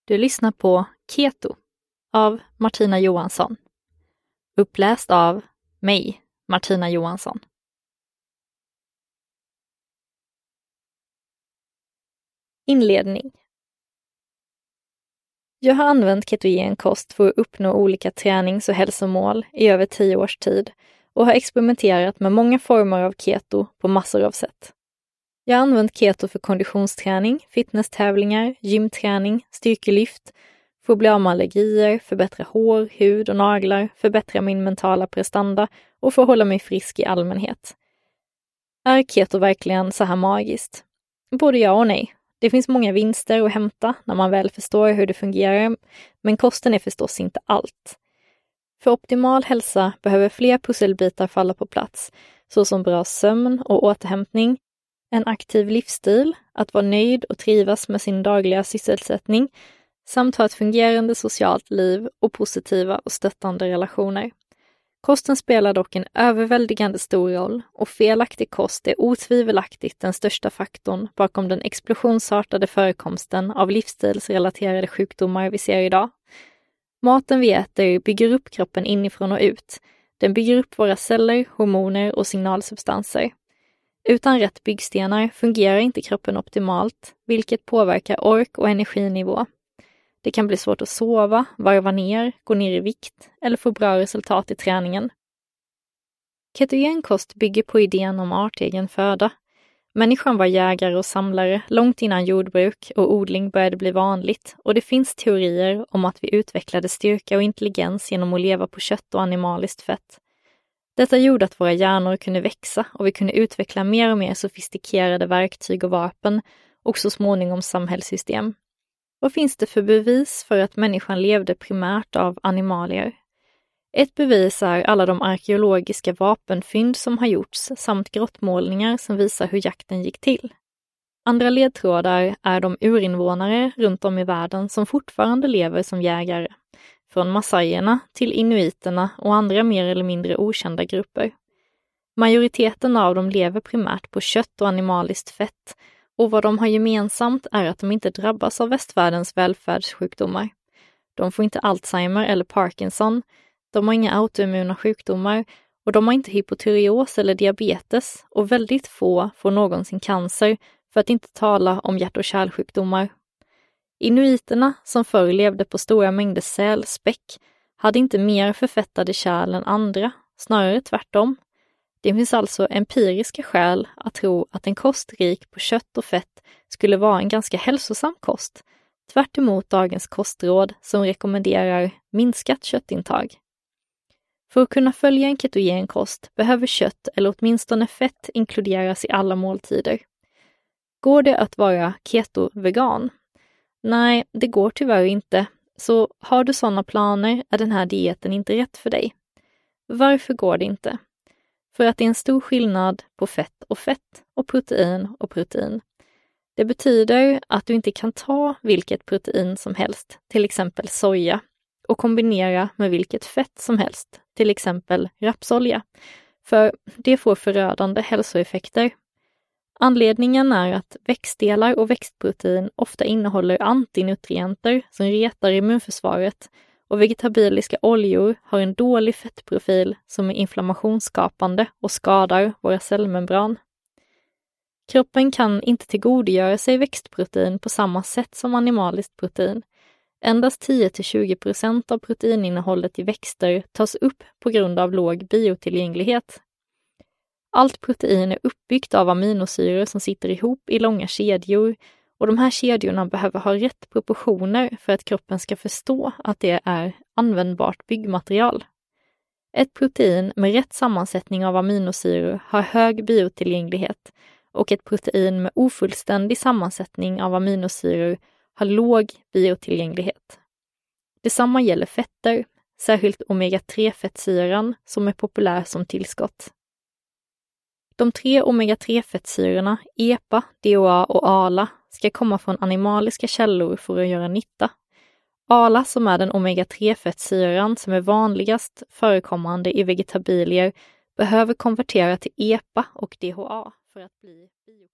Du lyssnar på Keto av Martina Johansson. Uppläst av mig, Martina Johansson. Inledning. Jag har använt ketogen kost för att uppnå olika tränings- och hälsomål i över 10 års tid och har experimenterat med många former av keto på massor av sätt. Jag har använt keto för konditionsträning, fitnesstävlingar, gymträning, styrkelyft, för att bli av med allergier, förbättra hår, hud och naglar, förbättra min mentala prestanda och för att hålla mig frisk i allmänhet. Är keto verkligen så här magiskt? Både ja och nej. Det finns många vinster att hämta när man väl förstår hur det fungerar, men kosten är förstås inte allt. För optimal hälsa behöver fler pusselbitar falla på plats, såsom bra sömn och återhämtning, en aktiv livsstil, att vara nöjd och trivas med sin dagliga sysselsättning, samt ha ett fungerande socialt liv och positiva och stöttande relationer. Kosten spelar dock en överväldigande stor roll och felaktig kost är otvivelaktigt den största faktorn bakom den explosionsartade förekomsten av livsstilsrelaterade sjukdomar vi ser idag. Maten vi äter bygger upp kroppen inifrån och ut. Den bygger upp våra celler, hormoner och signalsubstanser. Utan rätt byggstenar fungerar inte kroppen optimalt, vilket påverkar ork- och energinivå. Det kan bli svårt att sova, varva ner, gå ner i vikt eller få bra resultat i träningen. Ketogenkost bygger på idén om artegen föda. Människan var jägare och samlare långt innan jordbruk och odling började bli vanligt, och det finns teorier om att vi utvecklade styrka och intelligens genom att leva på kött och animaliskt fett. Detta gjorde att våra hjärnor kunde växa och vi kunde utveckla mer och mer sofistikerade verktyg och vapen och så småningom samhällssystem. Vad finns det för bevis för att människan levde primärt av animalier? Ett bevis är alla de arkeologiska vapenfynd som har gjorts samt grottmålningar som visar hur jakten gick till. Andra ledtrådar är de urinvånare runt om i världen som fortfarande lever som jägare, från massajerna till inuiterna och andra mer eller mindre okända grupper. Majoriteten av dem lever primärt på kött och animaliskt fett, och vad de har gemensamt är att de inte drabbas av västvärldens välfärdssjukdomar. De får inte Alzheimer eller Parkinson, de har inga autoimmuna sjukdomar och de har inte hypotyreos eller diabetes, och väldigt få får någonsin cancer, för att inte tala om hjärt- och kärlsjukdomar. Inuiterna, som förr levde på stora mängder sälspäck, hade inte mer förfettade kärl än andra, snarare tvärtom. Det finns alltså empiriska skäl att tro att en kost rik på kött och fett skulle vara en ganska hälsosam kost, tvärt emot dagens kostråd som rekommenderar minskat köttintag. För att kunna följa en ketogenkost behöver kött eller åtminstone fett inkluderas i alla måltider. Går det att vara keto-vegan? Nej, det går tyvärr inte, så har du sådana planer är den här dieten inte rätt för dig. Varför går det inte? För att det är en stor skillnad på fett och protein. Det betyder att du inte kan ta vilket protein som helst, till exempel soja, och kombinera med vilket fett som helst, till exempel rapsolja, för det får förödande hälsoeffekter. Anledningen är att växtdelar och växtprotein ofta innehåller antinutrienter som retar immunförsvaret, och vegetabiliska oljor har en dålig fettprofil som är inflammationsskapande och skadar våra cellmembran. Kroppen kan inte tillgodogöra sig växtprotein på samma sätt som animaliskt protein. Endast 10-20% av proteininnehållet i växter tas upp på grund av låg biotillgänglighet. Allt protein är uppbyggt av aminosyror som sitter ihop i långa kedjor, och de här kedjorna behöver ha rätt proportioner för att kroppen ska förstå att det är användbart byggmaterial. Ett protein med rätt sammansättning av aminosyror har hög biotillgänglighet, och ett protein med ofullständig sammansättning av aminosyror har låg biotillgänglighet. Detsamma gäller fetter, särskilt omega-3-fettsyran som är populär som tillskott. De 3 omega-3-fettsyrorna, EPA, DHA och ALA, ska komma från animaliska källor för att göra nytta. ALA, som är den omega-3-fettsyran som är vanligast förekommande i vegetabilier, behöver konvertera till EPA och DHA för att bli